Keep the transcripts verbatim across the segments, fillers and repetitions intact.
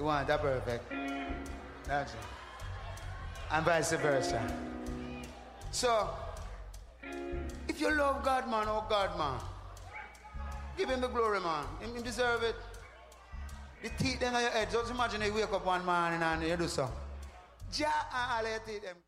You want that perfect. That's it. And vice versa. So, if you love God, man, oh God, man, give him the glory, man. Him, him deserve it. The teeth them on your head. Just imagine you wake up one morning and you do so. Ja and all your teeth them.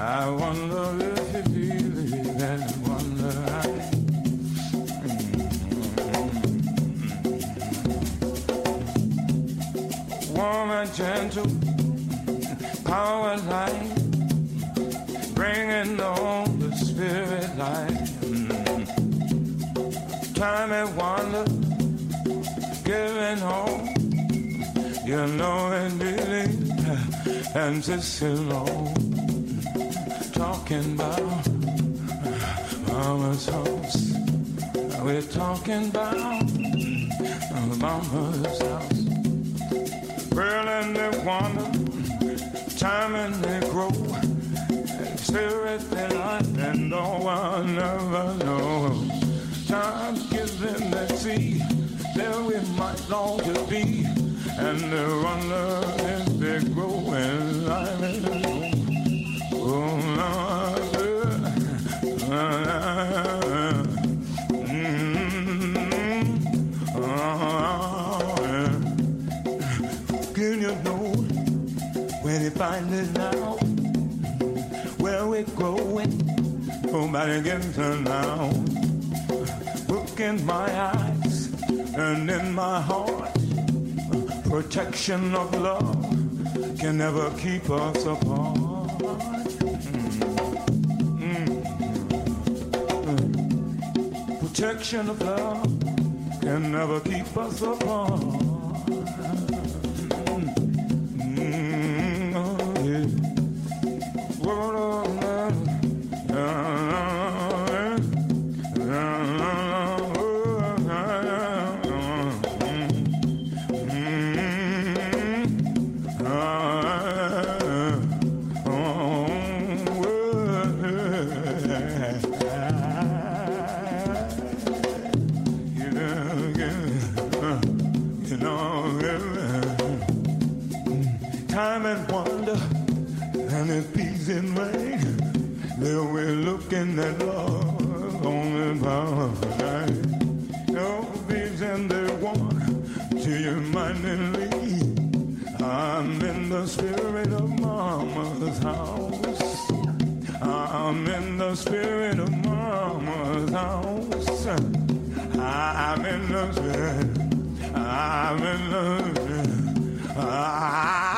I wonder if you believe and wonder I. Warm and gentle, power light, bringing on the spirit light. Time and wonder, giving home, you know and believe, and just alone. Talking about Mama's house. We're talking about Mama's house. Well, and they wander, time and they grow. Spirit they life, and no one never knows. Time gives them that seed, there we might long to be. And they wonder if they grow and life is grow. Oh, Lord, uh, uh, mm, oh, yeah. Can you know when you find it out where we're growing? Nobody gets to know. Look in my eyes and in my heart. Protection of love can never keep us apart. Protection of love can never keep us apart. Mm, oh, yeah. Whoa, uh, uh, uh, time and wonder, and it's peace and rain. Then we're looking at love on the power night. No peace and they want to your mind and leave. I'm in the spirit of Mama's house. I'm in the spirit of Mama's house. I'm in the spirit. I'm in the spirit. I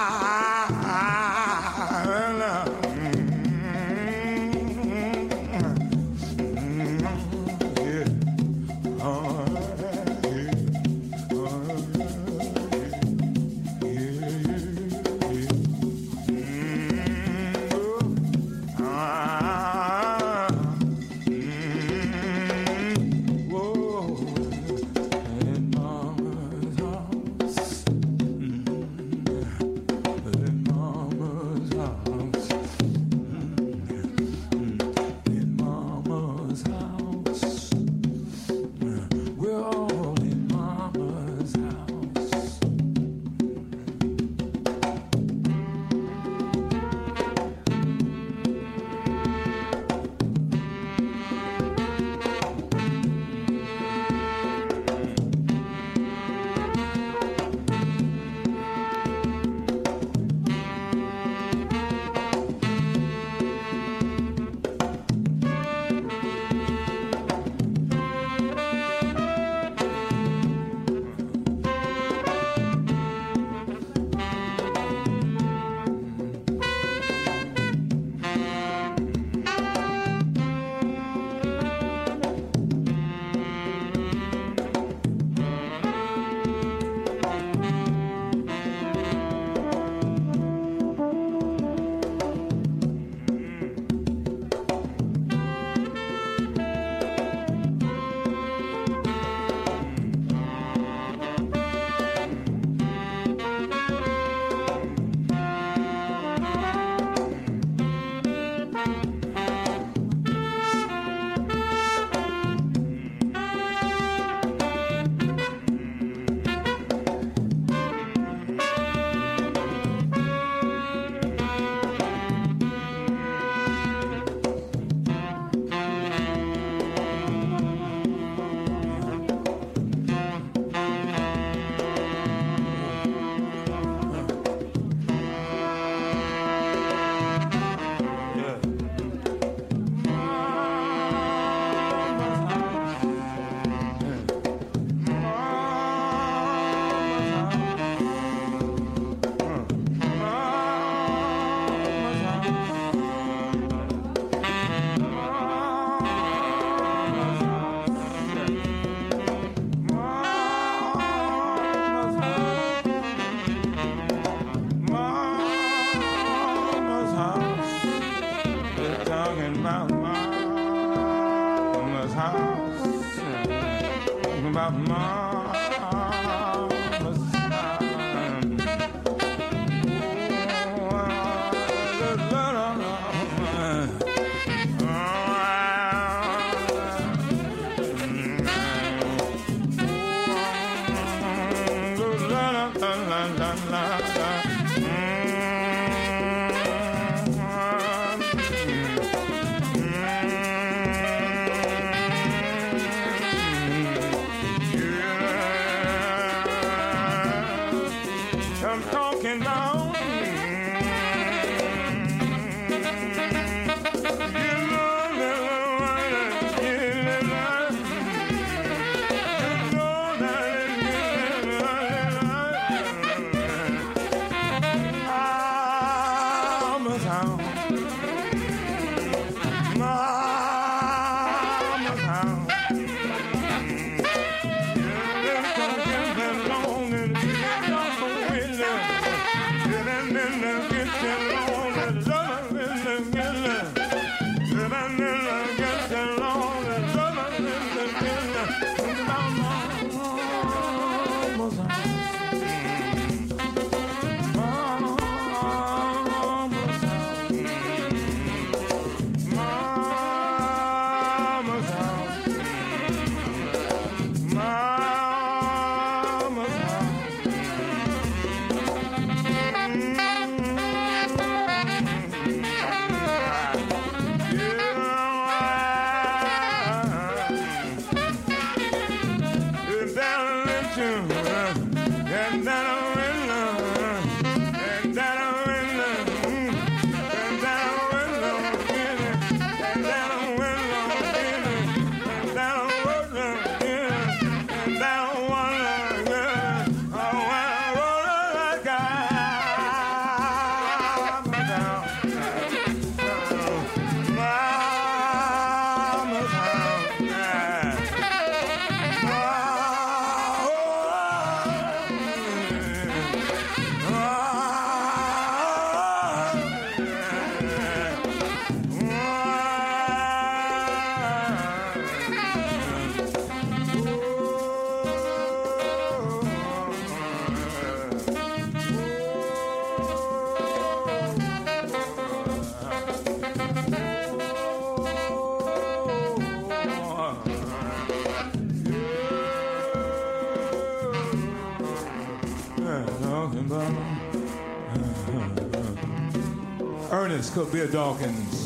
about mama's house, talking about mama's house. I'm talking about Ernest could be a Dawkins.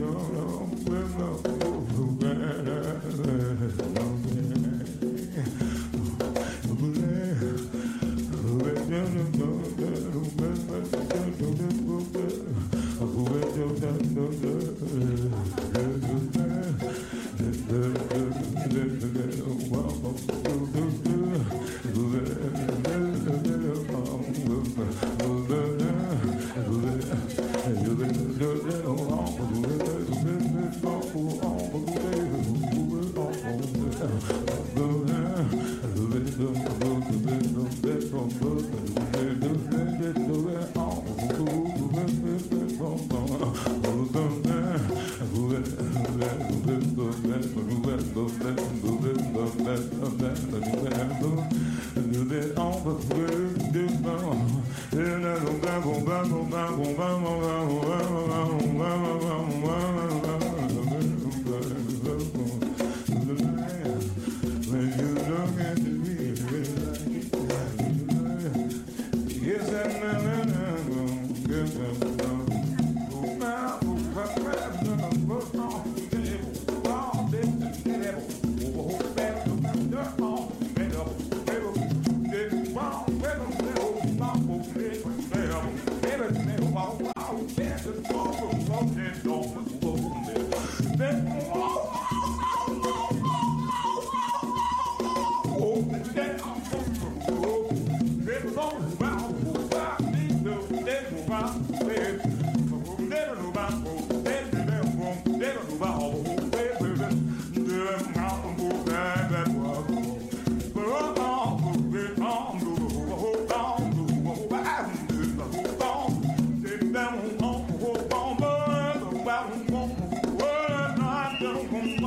Boom,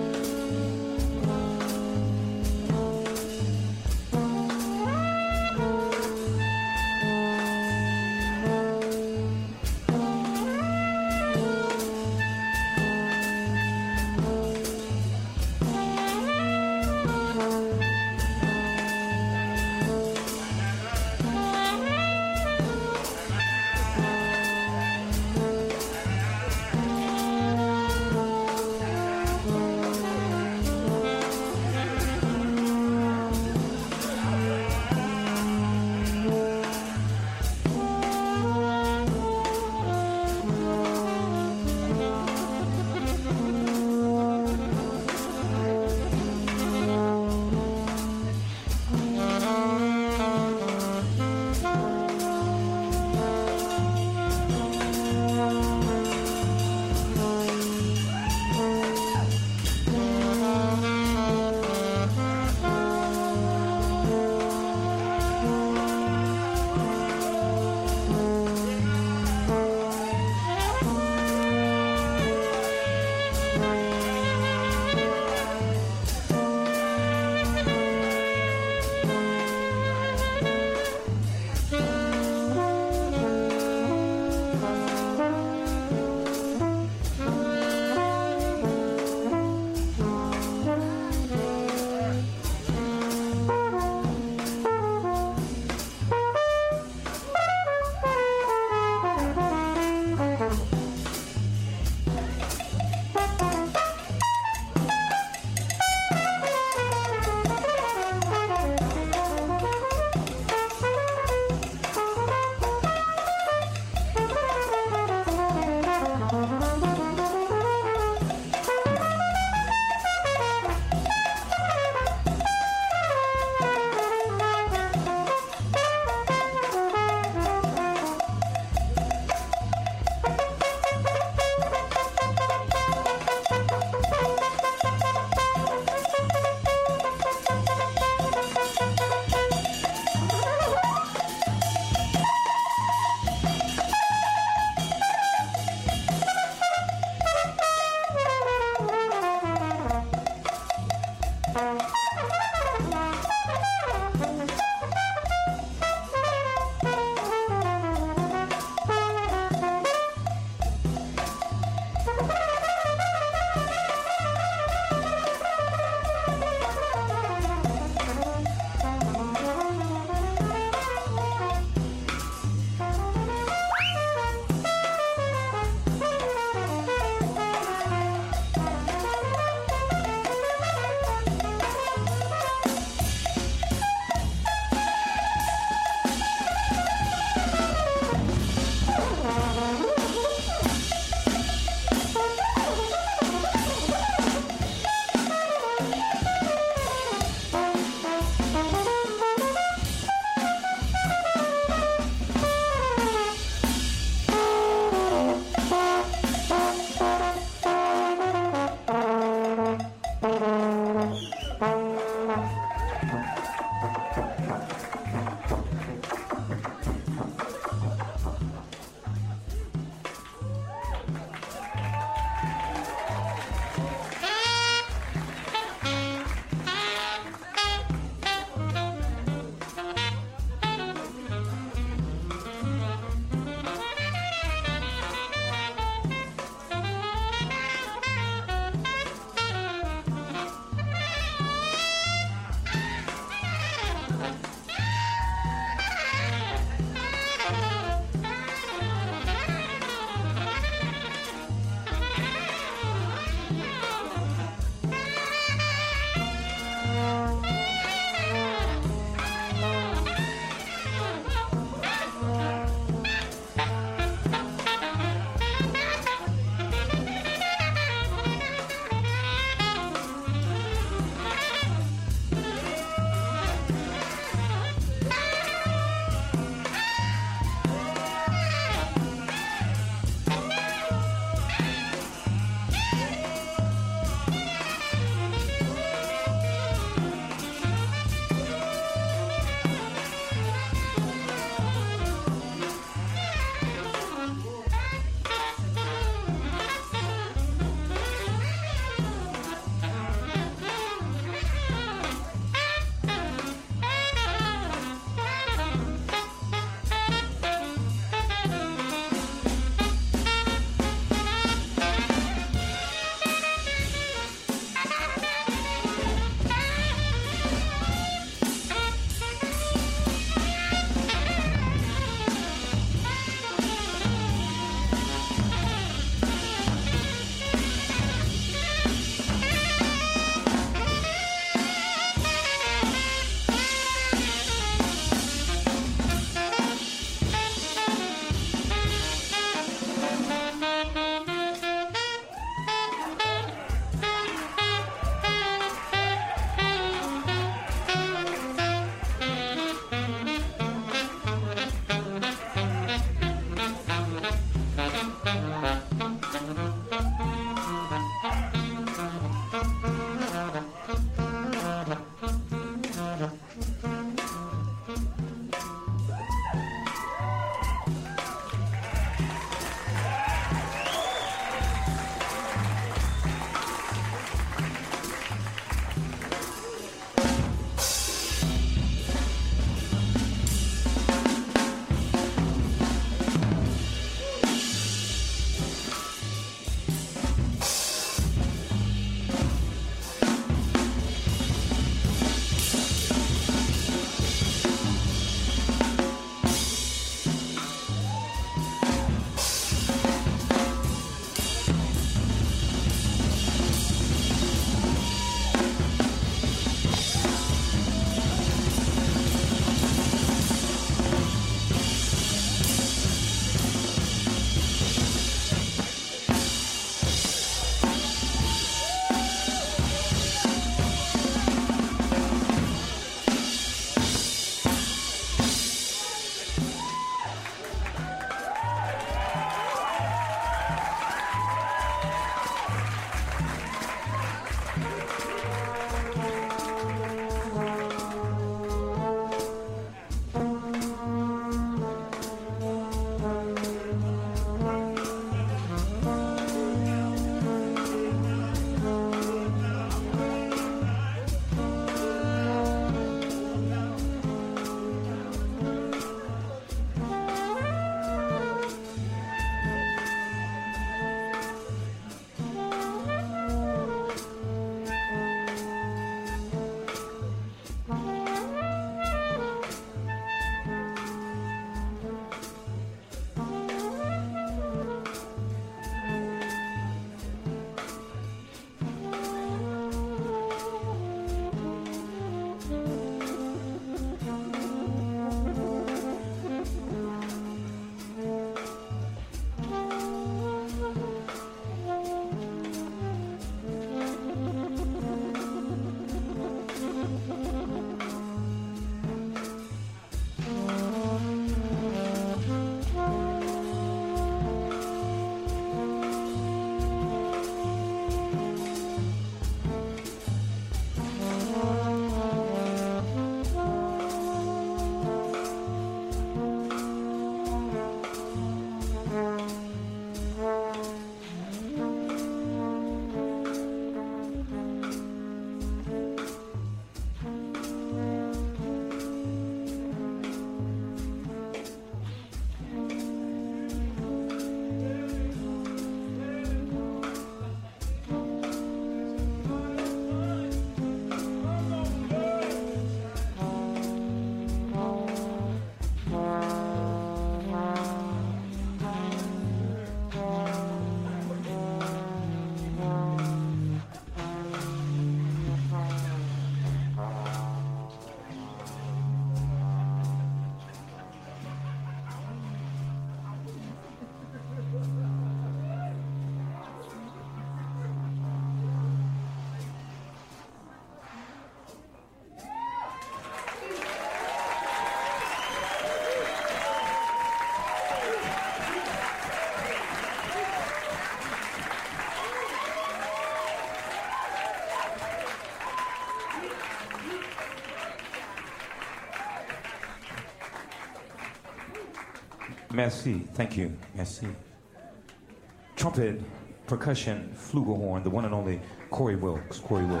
Merci. Thank you. Merci. Trumpet, percussion, flugelhorn, the one and only Corey Wilkes. Corey Wilkes.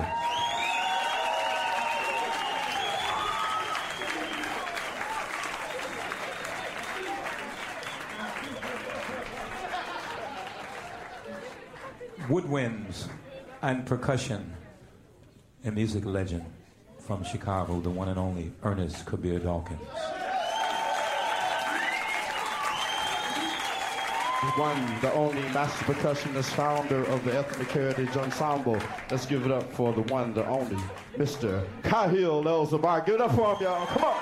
Woodwinds and percussion, a music legend from Chicago, the one and only Ernest Kabir Dawkins. One, the only master percussionist, founder of the Ethnic Heritage Ensemble. Let's give it up for the one, the only, Mister Kahil Elzabar. Give it up for him, y'all. Come on.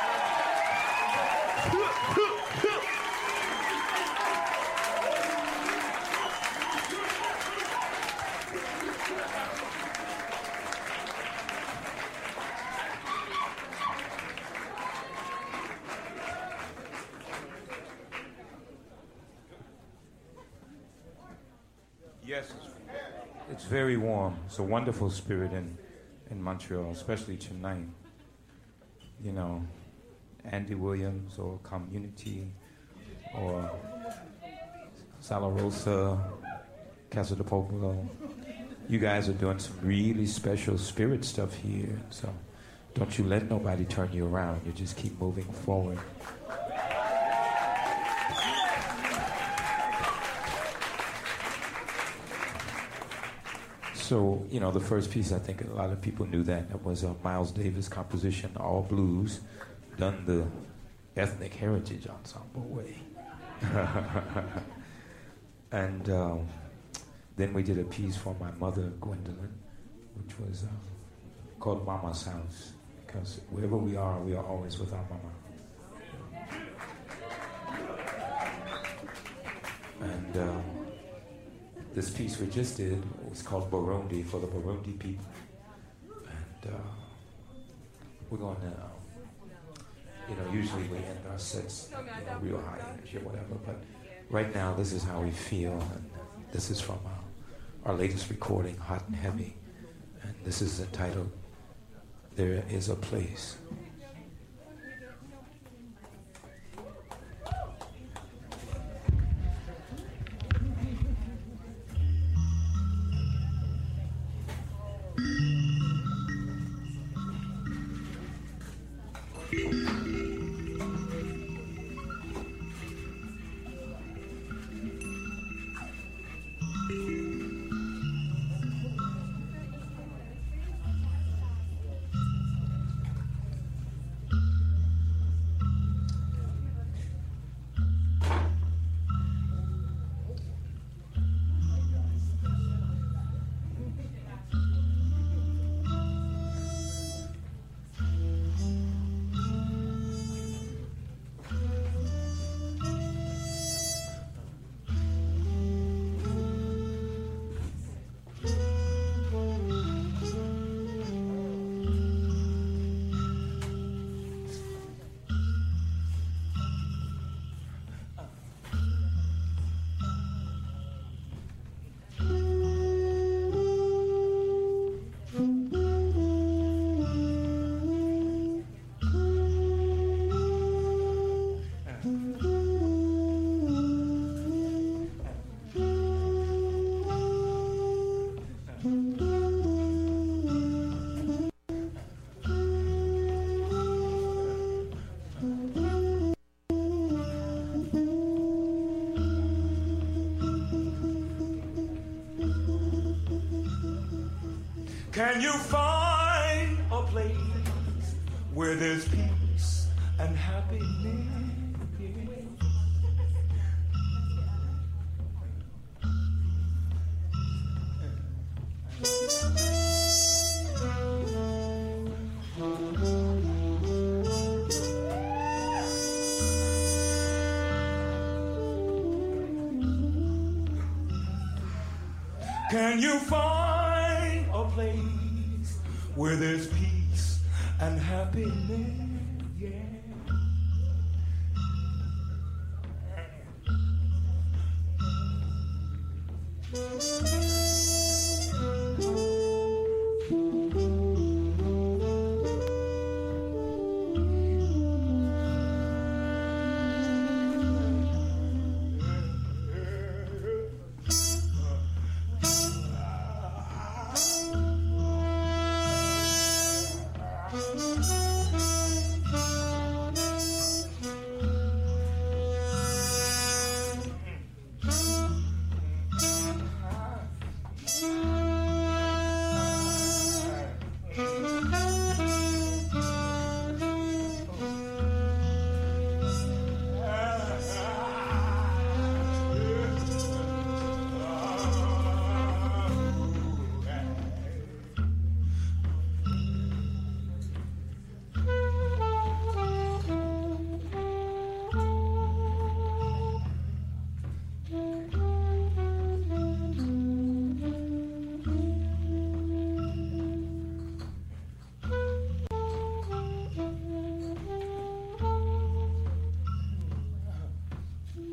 Yes, it's, it's very warm. It's a wonderful spirit in, in Montreal, especially tonight. You know, Andy Williams or Community or Sala Rosa, Casa de Popolo. You guys are doing some really special spirit stuff here. So don't you let nobody turn you around. You just keep moving forward. So, you know, the first piece, I think a lot of people knew that. That was a Miles Davis composition, all blues, done the Ethnic Heritage Ensemble way. And um, then we did a piece for my mother, Gwendolyn, which was uh, called Mama's House, because wherever we are, we are always with our mama. And um, this piece we just did was called Burundi, for the Burundi people. And uh, we're going to, um, you know, usually we end our sets, you know, real high energy or whatever, but right now this is how we feel, and this is from our, our latest recording, Hot and Heavy, and this is entitled, There Is a Place. Can you find a place where there's peace and happiness? Can you find a place where there's peace and happiness? Yeah.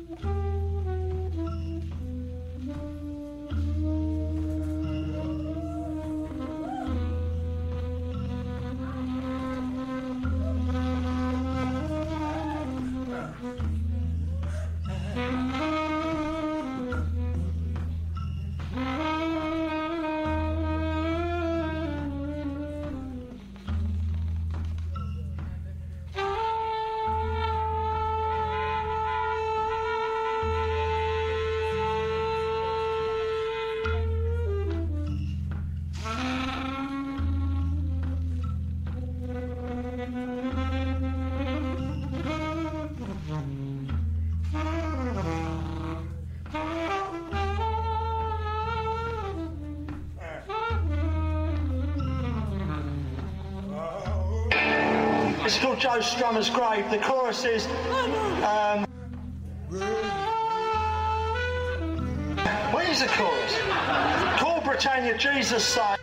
It's called Joe Strummer's Grave. The chorus is, um, what is the chorus? Call Britannia, Jesus saves.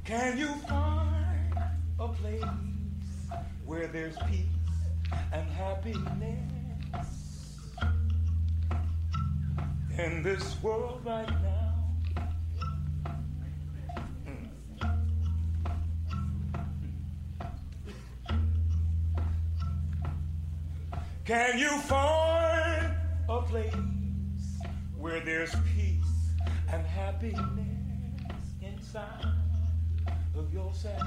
Can you find a place where there's peace and happiness in this world right now? Can you find a place where there's peace and happiness inside of yourself?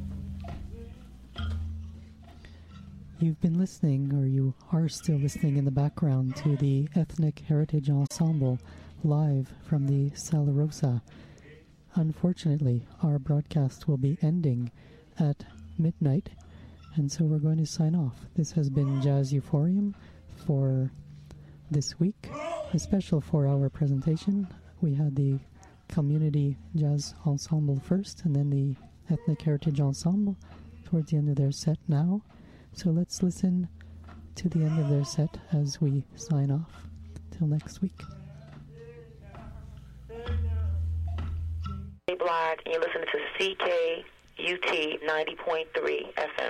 You've been listening, or you are still listening in the background, to the Ethnic Heritage Ensemble live from the Sala Rosa. Unfortunately, our broadcast will be ending at midnight, and so we're going to sign off. This has been Jazz Euphorium for this week, a special four-hour presentation. We had the Community Jazz Ensemble first, and then the Ethnic Heritage Ensemble towards the end of their set now. So let's listen to the end of their set as we sign off. Till next week. Hey, Block, and you're listening to C K U T ninety point three F M.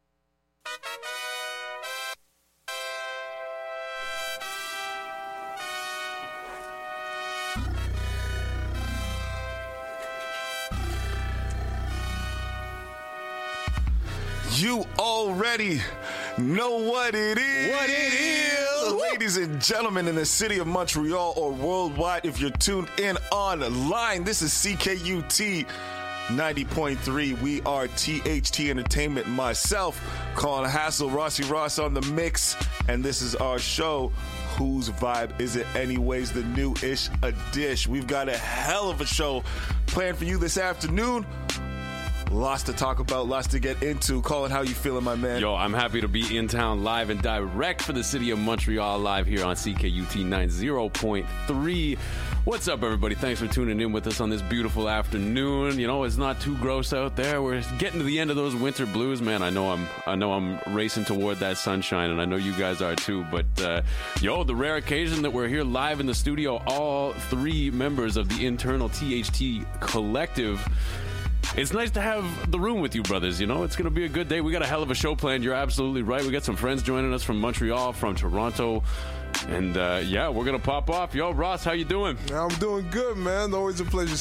You already know what it is. What it is. Ladies and gentlemen in the city of Montreal or worldwide, if you're tuned in online, this is C K U T ninety point three. We are T H T Entertainment. Myself, Colin Hassel, Rossi Ross on the mix, and this is our show. Whose vibe is it anyways? The new-ish a dish. We've got a hell of a show planned for you this afternoon. Lots to talk about, lots to get into. Colin, how you feeling, my man? Yo, I'm happy to be in town live and direct for the city of Montreal, live here on C K U T ninety point three. What's up, everybody? Thanks for tuning in with us on this beautiful afternoon. You know, it's not too gross out there. We're getting to the end of those winter blues, man. I know I'm I know I'm racing toward that sunshine, and I know you guys are too. But, uh, yo, the rare occasion that we're here live in the studio, all three members of the internal T H T collective. It's nice to have the room with you, brothers. You know, it's going to be a good day. We got a hell of a show planned. You're absolutely right. We got some friends joining us from Montreal, from Toronto. And, uh, yeah, we're going to pop off. Yo, Ross, how you doing? I'm doing good, man. Always a pleasure